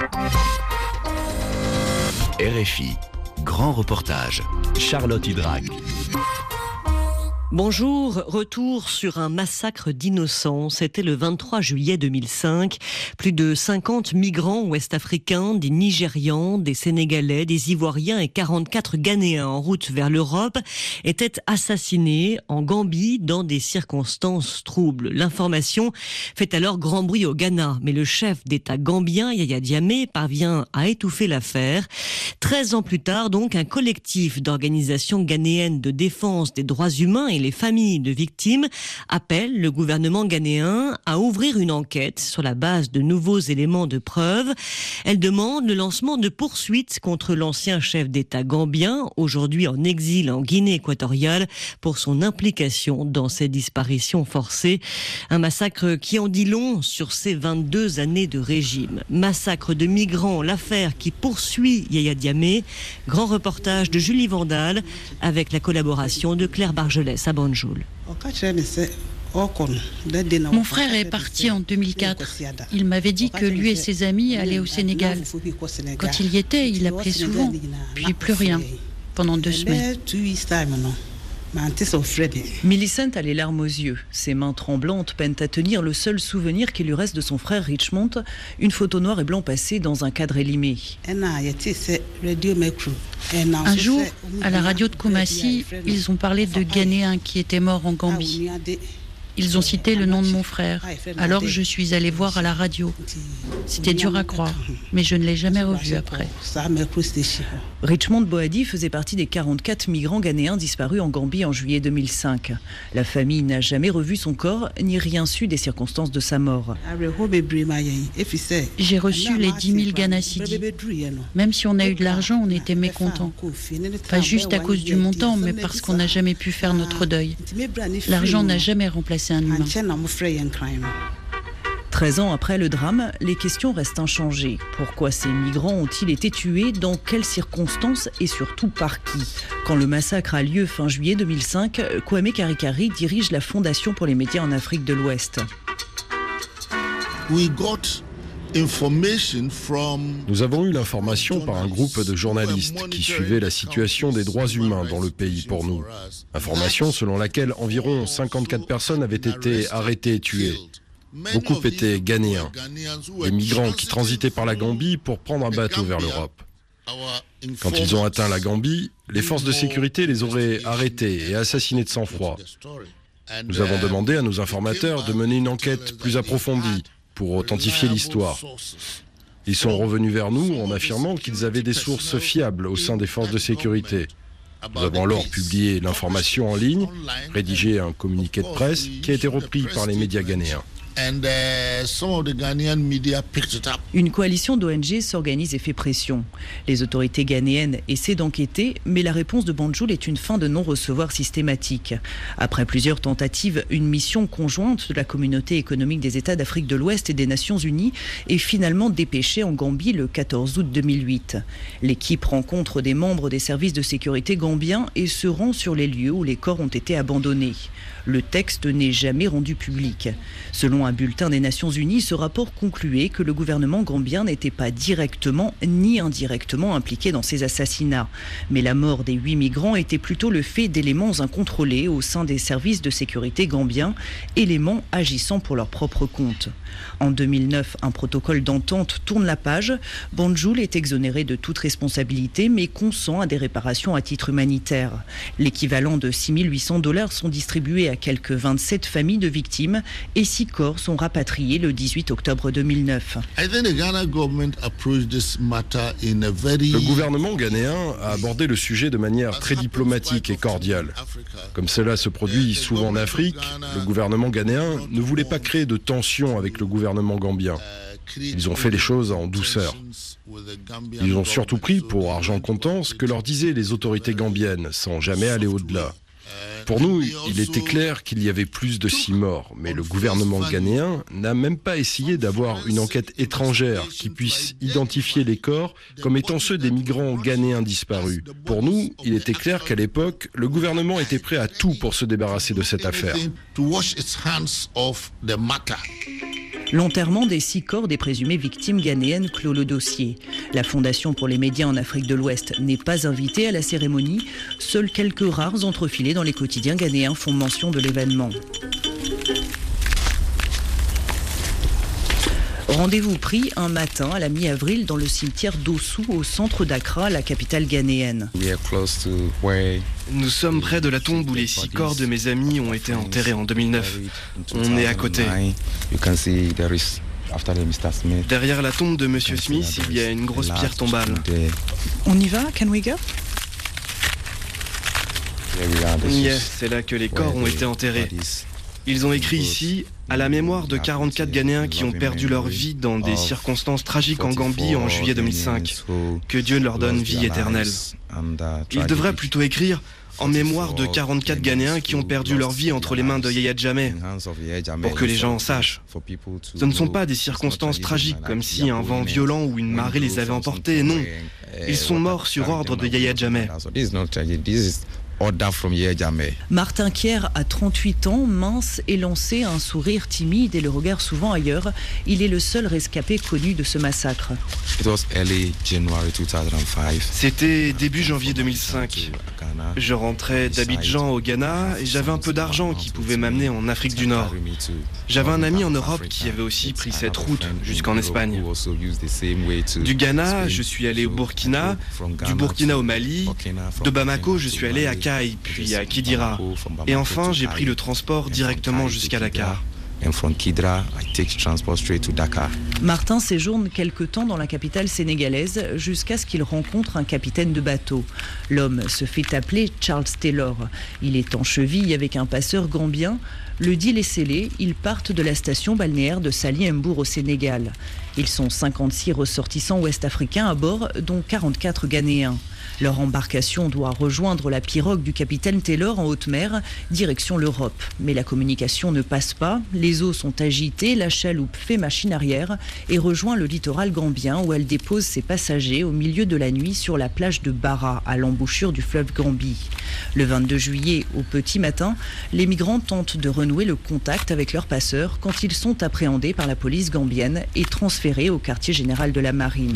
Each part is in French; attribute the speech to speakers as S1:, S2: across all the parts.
S1: RFI, grand reportage, Charlotte Hydrac.
S2: Bonjour, retour sur un massacre d'innocents. C'était le 23 juillet 2005. Plus de 50 migrants ouest-africains, des Nigérians, des Sénégalais, des Ivoiriens et 44 Ghanéens en route vers l'Europe étaient assassinés en Gambie dans des circonstances troubles. L'information fait alors grand bruit au Ghana, mais le chef d'État gambien, Yaya Jammeh, parvient à étouffer l'affaire. 13 ans plus tard, donc, un collectif d'organisations ghanéennes de défense des droits humains et les familles de victimes appellent le gouvernement ghanéen à ouvrir une enquête sur la base de nouveaux éléments de preuve. Elle demande le lancement de poursuites contre l'ancien chef d'État gambien, aujourd'hui en exil en Guinée équatoriale, pour son implication dans ces disparitions forcées. Un massacre qui en dit long sur ces 22 années de régime. Massacre de migrants, l'affaire qui poursuit Yaya Jammeh. Grand reportage de Julie Vandal avec la collaboration de Claire Bargelès à Banjul.
S3: Mon frère est parti en 2004. Il m'avait dit que lui et ses amis allaient au Sénégal. Quand il y était, il appelait souvent, puis plus rien, pendant 2 semaines.
S4: Millicent a les larmes aux yeux. Ses mains tremblantes peinent à tenir le seul souvenir qui lui reste de son frère Richmond, une photo noir et blanc passée dans un cadre élimé.
S3: Un jour, à la radio de Kumasi, ils ont parlé de Ghanéens qui étaient morts en Gambie. Ils ont cité le nom de mon frère. Alors je suis allée voir à la radio. C'était dur à croire, mais je ne l'ai jamais revu après.
S4: Richmond Boadi faisait partie des 44 migrants ghanéens disparus en Gambie en juillet 2005. La famille n'a jamais revu son corps, ni rien su des circonstances de sa mort.
S3: J'ai reçu les 10 000 Ghana Cedi. Même si on a eu de l'argent, on était mécontents. Pas juste à cause du montant, mais parce qu'on n'a jamais pu faire notre deuil. L'argent n'a jamais remplacé un humain.
S4: 13 ans après le drame, les questions restent inchangées. Pourquoi ces migrants ont-ils été tués? Dans quelles circonstances? Et surtout par qui? Quand le massacre a lieu fin juillet 2005, Kwame Karikari dirige la Fondation pour les médias en Afrique de l'Ouest.
S5: Nous avons eu l'information par un groupe de journalistes qui suivaient la situation des droits humains dans le pays pour nous. Information selon laquelle environ 54 personnes avaient été arrêtées et tuées. Beaucoup étaient Ghanéens, des migrants qui transitaient par la Gambie pour prendre un bateau vers l'Europe. Quand ils ont atteint la Gambie, les forces de sécurité les auraient arrêtés et assassinés de sang-froid. Nous avons demandé à nos informateurs de mener une enquête plus approfondie pour authentifier l'histoire. Ils sont revenus vers nous en affirmant qu'ils avaient des sources fiables au sein des forces de sécurité. Nous avons alors publié l'information en ligne, rédigé un communiqué de presse qui a été repris par les médias ghanéens.
S4: Une coalition d'ONG s'organise et fait pression. Les autorités ghanéennes essaient d'enquêter, mais la réponse de Banjul est une fin de non-recevoir systématique. Après plusieurs tentatives, une mission conjointe de la Communauté économique des États d'Afrique de l'Ouest et des Nations Unies est finalement dépêchée en Gambie le 14 août 2008. L'équipe rencontre des membres des services de sécurité gambiens et se rend sur les lieux où les corps ont été abandonnés. Le texte n'est jamais rendu public. Selon un bulletin des Nations Unies, ce rapport concluait que le gouvernement gambien n'était pas directement ni indirectement impliqué dans ces assassinats. Mais la mort des 8 migrants était plutôt le fait d'éléments incontrôlés au sein des services de sécurité gambiens, éléments agissant pour leur propre compte. En 2009, un protocole d'entente tourne la page. Banjul est exonéré de toute responsabilité, mais consent à des réparations à titre humanitaire. L'équivalent de $6 800 sont distribués à quelques 27 familles de victimes et 6 corps sont rapatriés le 18 octobre 2009.
S5: Le gouvernement ghanéen a abordé le sujet de manière très diplomatique et cordiale. Comme cela se produit souvent en Afrique, le gouvernement ghanéen ne voulait pas créer de tension avec le gouvernement gambien. Ils ont fait les choses en douceur. Ils ont surtout pris pour argent comptant ce que leur disaient les autorités gambiennes, sans jamais aller au-delà. Pour nous, il était clair qu'il y avait plus de 6 morts, mais le gouvernement ghanéen n'a même pas essayé d'avoir une enquête étrangère qui puisse identifier les corps comme étant ceux des migrants ghanéens disparus. Pour nous, il était clair qu'à l'époque, le gouvernement était prêt à tout pour se débarrasser de cette affaire.
S4: L'enterrement des 6 corps des présumées victimes ghanéennes clôt le dossier. La Fondation pour les médias en Afrique de l'Ouest n'est pas invitée à la cérémonie. Seuls quelques rares entrefilés dans les quotidiens ghanéens font mention de l'événement. Rendez-vous pris un matin à la mi-avril dans le cimetière d'Ossou au centre d'Accra, la capitale ghanéenne.
S6: Nous sommes près de la tombe où les 6 corps de mes amis ont été enterrés en 2009. On est à côté. Derrière la tombe de Monsieur Smith, il y a une grosse pierre tombale.
S4: On y va? Can we go?
S6: Yes, c'est là que les corps ont été enterrés. Ils ont écrit ici « À la mémoire de 44 Ghanéens qui ont perdu leur vie dans des circonstances tragiques en Gambie en juillet 2005. Que Dieu leur donne vie éternelle. » Ils devraient plutôt écrire « En mémoire de 44 Ghanéens qui ont perdu leur vie entre les mains de Yahya Jammeh. » Pour que les gens sachent. Ce ne sont pas des circonstances tragiques comme si un vent violent ou une marée les avait emportés, non. Ils sont morts sur ordre de Yahya Jammeh.
S4: Martin Kier a 38 ans, mince, élancé, un sourire timide et le regard souvent ailleurs. Il est le seul rescapé connu de ce massacre.
S6: C'était début janvier 2005. Je rentrais d'Abidjan au Ghana et j'avais un peu d'argent qui pouvait m'amener en Afrique du Nord. J'avais un ami en Europe qui avait aussi pris cette route jusqu'en Espagne. Du Ghana, je suis allé au Burkina, du Burkina au Mali, de Bamako, je suis allé à Kai, puis à Kidira. Et enfin, j'ai pris le transport directement jusqu'à Dakar.
S4: Martin séjourne quelque temps dans la capitale sénégalaise jusqu'à ce qu'il rencontre un capitaine de bateau. L'homme se fait appeler Charles Taylor. Il est en cheville avec un passeur gambien. Le deal est scellé, ils partent de la station balnéaire de Sali Mbour au Sénégal. Ils sont 56 ressortissants ouest-africains à bord, dont 44 Ghanéens. Leur embarcation doit rejoindre la pirogue du capitaine Taylor en haute mer, direction l'Europe. Mais la communication ne passe pas, les eaux sont agitées, la chaloupe fait machine arrière et rejoint le littoral gambien où elle dépose ses passagers au milieu de la nuit sur la plage de Barra, à l'embouchure du fleuve Gambie. Le 22 juillet, au petit matin, les migrants tentent de renouer le contact avec leurs passeurs quand ils sont appréhendés par la police gambienne et transférés au quartier général de la marine.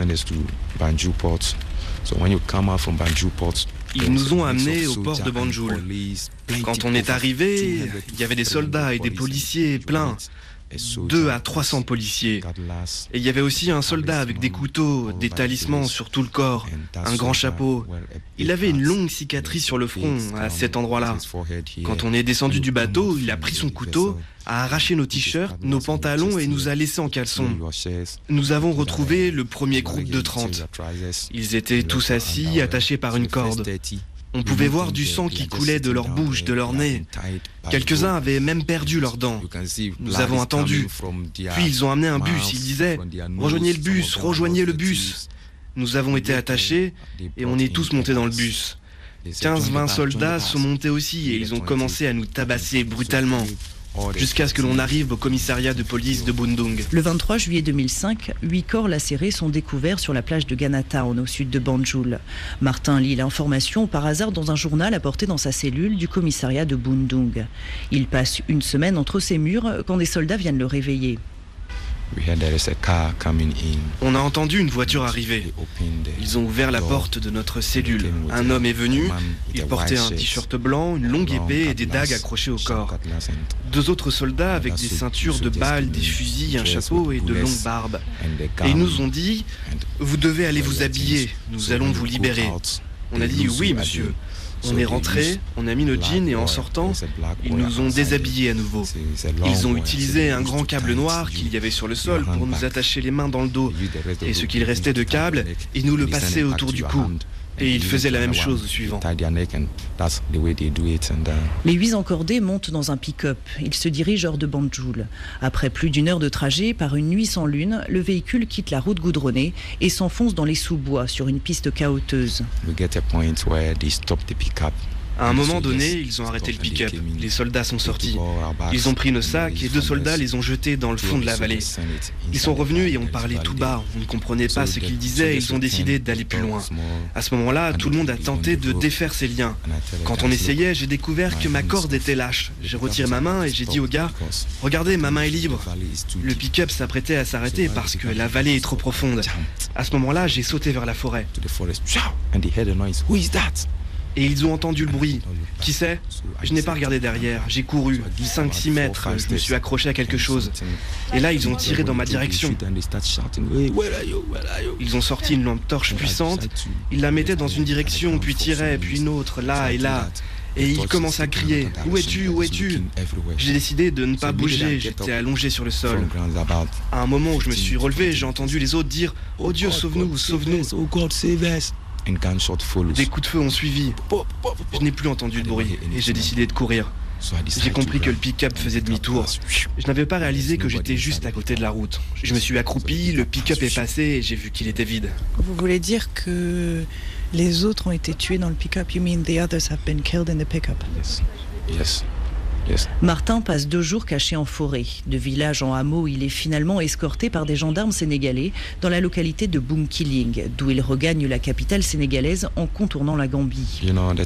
S6: Ils nous ont amenés au port de Banjul. Quand on est arrivé, il y avait des soldats et des policiers pleins. 200 à 300 policiers. Et il y avait aussi un soldat avec des couteaux, des talismans sur tout le corps, un grand chapeau. Il avait une longue cicatrice sur le front, à cet endroit-là. Quand on est descendu du bateau, il a pris son couteau, a arraché nos t-shirts, nos pantalons et nous a laissés en caleçon. Nous avons retrouvé le premier groupe de 30. Ils étaient tous assis, attachés par une corde. On pouvait voir du sang qui coulait de leur bouche, de leur nez. Quelques-uns avaient même perdu leurs dents. Nous avons attendu. Puis ils ont amené un bus. Ils disaient « Rejoignez le bus, rejoignez le bus ». Nous avons été attachés et on est tous montés dans le bus. 15-20 soldats sont montés aussi et ils ont commencé à nous tabasser brutalement. Jusqu'à ce que l'on arrive au commissariat de police de Bundung.
S4: Le 23 juillet 2005, 8 corps lacérés sont découverts sur la plage de Ghana Town, au sud de Banjul. Martin lit l'information par hasard dans un journal apporté dans sa cellule du commissariat de Bundung. Il passe une semaine entre ses murs quand des soldats viennent le réveiller.
S6: On a entendu une voiture arriver. Ils ont ouvert la porte de notre cellule. Un homme est venu. Il portait un t-shirt blanc, une longue épée et des dagues accrochées au corps. 2 autres soldats avec des ceintures de balles, des fusils, un chapeau et de longues barbes. Et ils nous ont dit « Vous devez aller vous habiller. Nous allons vous libérer. » On a dit « Oui, monsieur ». On est rentré, on a mis nos jeans et en sortant, ils nous ont déshabillés à nouveau. Ils ont utilisé un grand câble noir qu'il y avait sur le sol pour nous attacher les mains dans le dos. Et ce qu'il restait de câble, ils nous le passaient autour du cou. Et ils faisaient la même chose au suivant.
S4: Les 8 encordés montent dans un pick-up. Ils se dirigent hors de Banjul. Après plus d'1 heure de trajet, par une nuit sans lune, le véhicule quitte la route goudronnée et s'enfonce dans les sous-bois sur une piste cahoteuse.
S6: À un moment donné, ils ont arrêté le pick-up. Les soldats sont sortis. Ils ont pris nos sacs et 2 soldats les ont jetés dans le fond de la vallée. Ils sont revenus et ont parlé tout bas. On ne comprenait pas ce qu'ils disaient et ils ont décidé d'aller plus loin. À ce moment-là, tout le monde a tenté de défaire ses liens. Quand on essayait, j'ai découvert que ma corde était lâche. J'ai retiré ma main et j'ai dit au gars, « Regardez, ma main est libre. » Le pick-up s'apprêtait à s'arrêter parce que la vallée est trop profonde. À ce moment-là, j'ai sauté vers la forêt. Et ils ont entendu le bruit. Qui c'est? Je n'ai pas regardé derrière. J'ai couru 5-6 mètres. Je me suis accroché à quelque chose. Et là, ils ont tiré dans ma direction. Ils ont sorti une lampe torche puissante. Ils la mettaient dans une direction, puis tiraient, puis une autre, là et là. Et ils commençaient à crier. « Où es-tu? Où es-tu » J'ai décidé de ne pas bouger. J'étais allongé sur le sol. À un moment où je me suis relevé, j'ai entendu les autres dire « Oh Dieu, sauve-nous, sauve-nous » Des coups de feu ont suivi. Je n'ai plus entendu de bruit et j'ai décidé de courir. J'ai compris que le pick-up faisait demi-tour. Je n'avais pas réalisé que j'étais juste à côté de la route. Je me suis accroupi, le pick-up est passé et j'ai vu qu'il était vide.
S7: Vous voulez dire que les autres ont été tués dans le pick-up? You mean the others have been killed in the pick-up?
S5: Yes.
S4: Martin passe 2 jours caché en forêt. De village en hameau, il est finalement escorté par des gendarmes sénégalais dans la localité de Bounkiling, d'où il regagne la capitale sénégalaise en contournant la Gambie.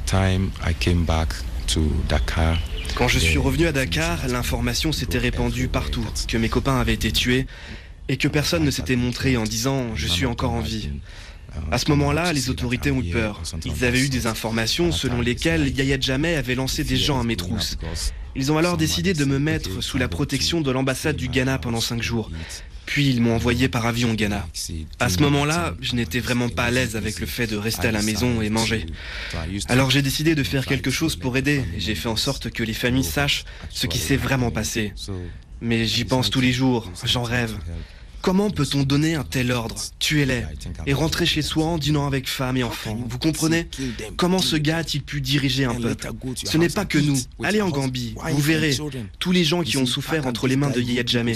S6: Quand je suis revenu à Dakar, l'information s'était répandue partout, que mes copains avaient été tués et que personne ne s'était montré en disant « je suis encore en vie ». À ce moment-là, les autorités ont eu peur. Ils avaient eu des informations selon lesquelles Yahya Jammeh avait lancé des gens à mes trousses. Ils ont alors décidé de me mettre sous la protection de l'ambassade du Ghana pendant 5 jours. Puis ils m'ont envoyé par avion au Ghana. À ce moment-là, je n'étais vraiment pas à l'aise avec le fait de rester à la maison et manger. Alors j'ai décidé de faire quelque chose pour aider. J'ai fait en sorte que les familles sachent ce qui s'est vraiment passé. Mais j'y pense tous les jours, j'en rêve. Comment peut-on donner un tel ordre, tuez-les, et rentrer chez soi en dînant avec femmes et enfants? Vous comprenez? Comment ce gars a-t-il pu diriger un peuple? Ce n'est pas que nous. Allez en Gambie, vous verrez tous les gens qui ont souffert entre les mains de Yahya Jammeh.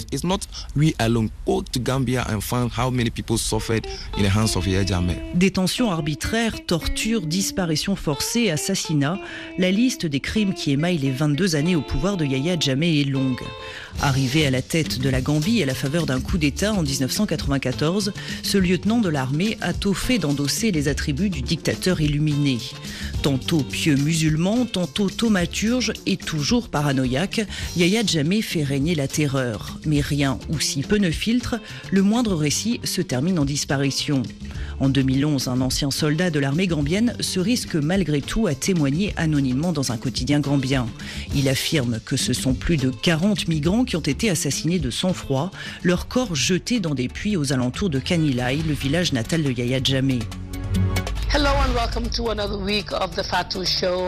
S4: Détention arbitraire, torture, disparition forcée, assassinat, la liste des crimes qui émaillent les 22 années au pouvoir de Yahya Jammeh est longue. Arrivé à la tête de la Gambie à la faveur d'un coup d'État en 1994, ce lieutenant de l'armée a tôt fait d'endosser les attributs du dictateur illuminé. Tantôt pieux musulman, tantôt thaumaturge et toujours paranoïaque, Yahya Jammeh fait régner la terreur. Mais rien ou si peu ne filtre, le moindre récit se termine en disparition. En 2011, un ancien soldat de l'armée gambienne se risque malgré tout à témoigner anonymement dans un quotidien gambien. Il affirme que ce sont plus de 40 migrants qui ont été assassinés de sang-froid, leurs corps jetés dans des puits aux alentours de Kanilai, le village natal de Yahya Jammeh.
S8: Hello and welcome to another week of the Fatou Show.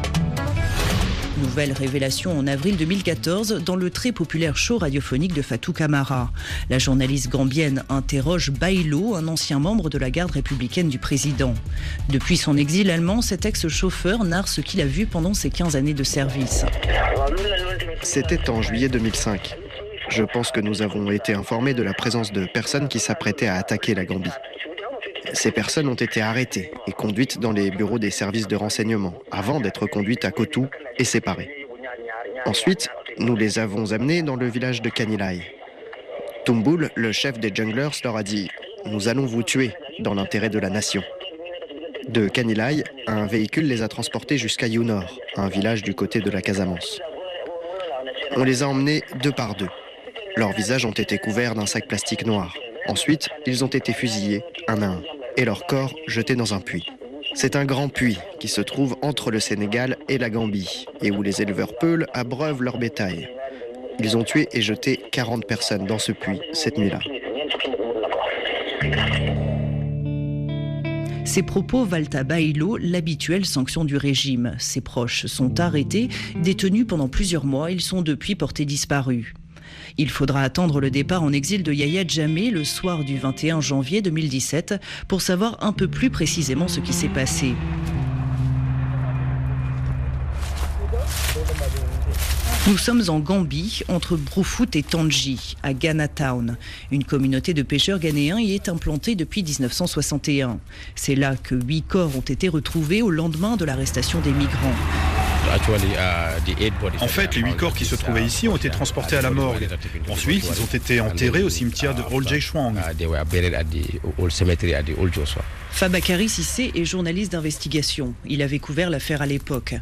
S4: Nouvelle révélation en avril 2014 dans le très populaire show radiophonique de Fatou Camara. La journaliste gambienne interroge Bailo, un ancien membre de la garde républicaine du président. Depuis son exil allemand, cet ex-chauffeur narre ce qu'il a vu pendant ses 15 années de service.
S9: C'était en juillet 2005. Je pense que nous avons été informés de la présence de personnes qui s'apprêtaient à attaquer la Gambie. Ces personnes ont été arrêtées et conduites dans les bureaux des services de renseignement avant d'être conduites à Kotou et séparées. Ensuite, nous les avons amenées dans le village de Kanilai. Tumbul, le chef des junglers, leur a dit « Nous allons vous tuer dans l'intérêt de la nation ». De Kanilai, un véhicule les a transportés jusqu'à Younor, un village du côté de la Casamance. On les a emmenés 2 par 2. Leurs visages ont été couverts d'un sac plastique noir. Ensuite, ils ont été fusillés, un à un, et leurs corps jetés dans un puits. C'est un grand puits qui se trouve entre le Sénégal et la Gambie, et où les éleveurs peuls abreuvent leur bétail. Ils ont tué et jeté 40 personnes dans ce puits cette nuit-là.
S4: Ces propos valent à Bailo l'habituelle sanction du régime. Ses proches sont arrêtés, détenus pendant plusieurs mois. Ils sont depuis portés disparus. Il faudra attendre le départ en exil de Yahya Jammeh le soir du 21 janvier 2017 pour savoir un peu plus précisément ce qui s'est passé. Nous sommes en Gambie, entre Brufut et Tandji, à Ghana Town. Une communauté de pêcheurs ghanéens y est implantée depuis 1961. C'est là que 8 corps ont été retrouvés au lendemain de l'arrestation des migrants.
S10: En fait, les 8 corps qui se trouvaient ici ont été transportés à la morgue. Ensuite, ils ont été enterrés au cimetière de Old Jeshwang.
S4: Fabakary Cissé est journaliste d'investigation. Il avait couvert l'affaire à l'époque.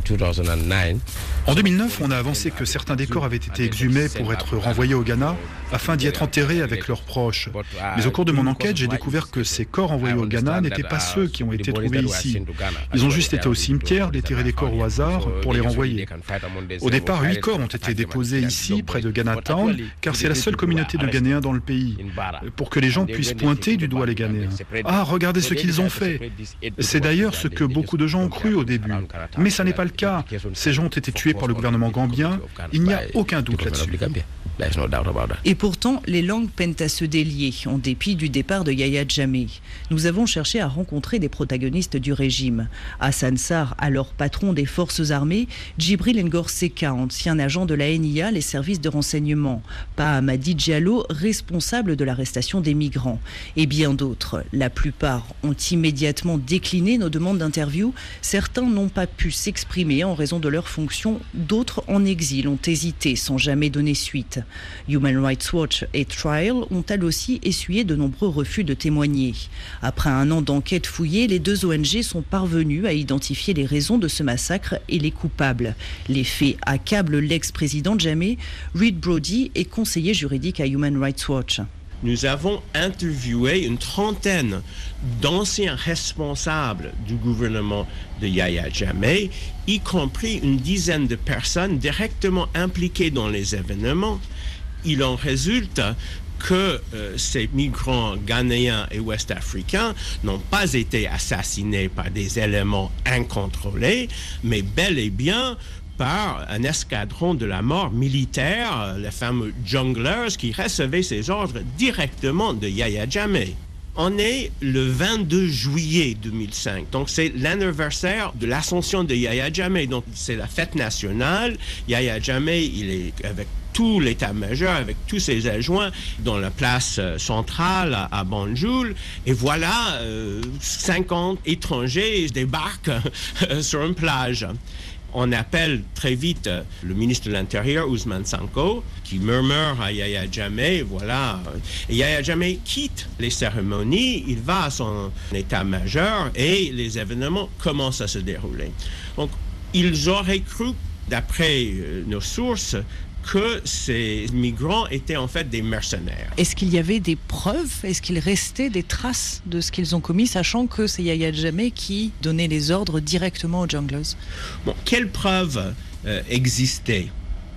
S10: En 2009, on a avancé que certains des corps avaient été exhumés pour être renvoyés au Ghana afin d'y être enterrés avec leurs proches. Mais au cours de mon enquête, j'ai découvert que ces corps envoyés au Ghana n'étaient pas ceux qui ont été trouvés ici. Ils ont juste été au cimetière, déterrer des corps au hasard pour les renvoyer. Au départ, 8 corps ont été déposés ici, près de Ghana Town, car c'est la seule communauté de Ghanéens dans le pays, pour que les gens puissent pointer du doigt les Ghanéens. Ah, regardez ce qu'ils ont fait. C'est d'ailleurs ce que beaucoup de gens ont cru au début. Mais ça n'est pas le cas. Ces gens ont été tués par le gouvernement gambien. Il n'y a aucun doute là-dessus.
S4: Et pourtant, les langues peinent à se délier, en dépit du départ de Yahya Jammeh. Nous avons cherché à rencontrer des protagonistes du régime. Hassan Sarr, alors patron des forces armées, Djibril Ngor Seka, ancien agent de la NIA, les services de renseignement, Pahamadi Diallo, responsable de l'arrestation des migrants, et bien d'autres. La plupart ont immédiatement décliné nos demandes d'interview. Certains n'ont pas pu s'exprimer en raison de leurs fonctions. D'autres, en exil, ont hésité sans jamais donner suite. Human Rights Watch et Trial ont elles aussi essuyé de nombreux refus de témoigner. Après un an d'enquête fouillée, les 2 ONG sont parvenues à identifier les raisons de ce massacre et les coupables. Les faits accablent l'ex-président Jammeh. Reed Brody est conseiller juridique à Human Rights Watch.
S11: Nous avons interviewé une trentaine d'anciens responsables du gouvernement de Yahya Jammeh, y compris une dizaine de personnes directement impliquées dans les événements. Il en résulte que ces migrants ghanéens et ouest-africains n'ont pas été assassinés par des éléments incontrôlés, mais bel et bien par un escadron de la mort militaire, les fameux junglers, qui recevaient ces ordres directement de Yahya Jammeh. On est le 22 juillet 2005, donc c'est l'anniversaire de l'ascension de Yahya Jammeh, donc c'est la fête nationale. Yahya Jammeh, il est avec tout l'état-major, avec tous ses adjoints, dans la place centrale à Banjul. Et voilà, 50 étrangers débarquent sur une plage. On appelle très vite le ministre de l'Intérieur, Ousmane Sanko, qui murmure à Yahya Jammeh, voilà. Et Yahya Jammeh quitte les cérémonies, il va à son état-major et les événements commencent à se dérouler. Donc, ils auraient cru, d'après nos sources, que ces migrants étaient en fait des mercenaires.
S7: Est-ce qu'il y avait des preuves? Est-ce qu'il restait des traces de ce qu'ils ont commis, sachant que c'est Yahya Jammeh qui donnait les ordres directement aux junglers?
S11: Bon, quelles preuves existaient?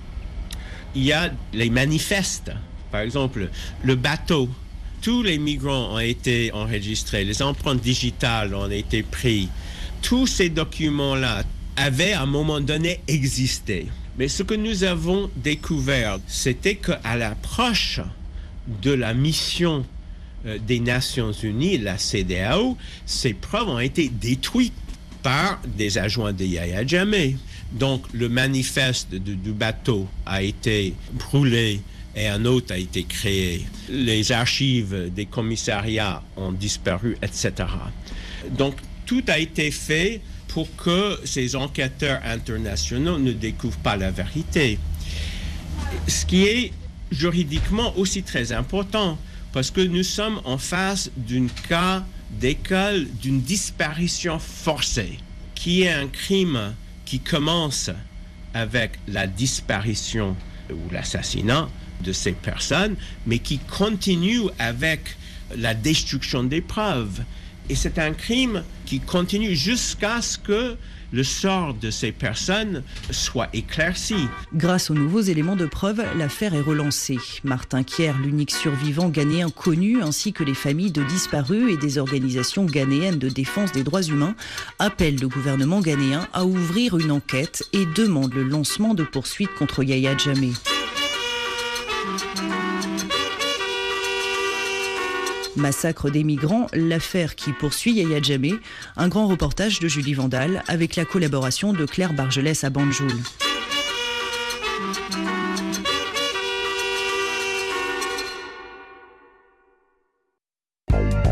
S11: Il y a les manifestes. Par exemple, le bateau. Tous les migrants ont été enregistrés. Les empreintes digitales ont été prises. Tous ces documents-là avaient à un moment donné existé. Mais ce que nous avons découvert, c'était qu'à l'approche de la mission des Nations Unies, la CEDEAO, ces preuves ont été détruites par des adjoints de Yahya Jammeh. Donc le manifeste du bateau a été brûlé et un autre a été créé. Les archives des commissariats ont disparu, etc. Donc tout a été fait pour que ces enquêteurs internationaux ne découvrent pas la vérité. Ce qui est juridiquement aussi très important, parce que nous sommes en face d'un cas d'école d'une disparition forcée, qui est un crime qui commence avec la disparition ou l'assassinat de ces personnes, mais qui continue avec la destruction des preuves. Et c'est un crime qui continue jusqu'à ce que le sort de ces personnes soit éclairci.
S4: Grâce aux nouveaux éléments de preuve, l'affaire est relancée. Martin Kier, l'unique survivant ghanéen connu, ainsi que les familles de disparus et des organisations ghanéennes de défense des droits humains, appellent le gouvernement ghanéen à ouvrir une enquête et demandent le lancement de poursuites contre Yahya Jammeh. Massacre des migrants, l'affaire qui poursuit Yahya Jammeh, un grand reportage de Julie Vandal avec la collaboration de Claire Bargelès à Banjul.
S12: Thank you.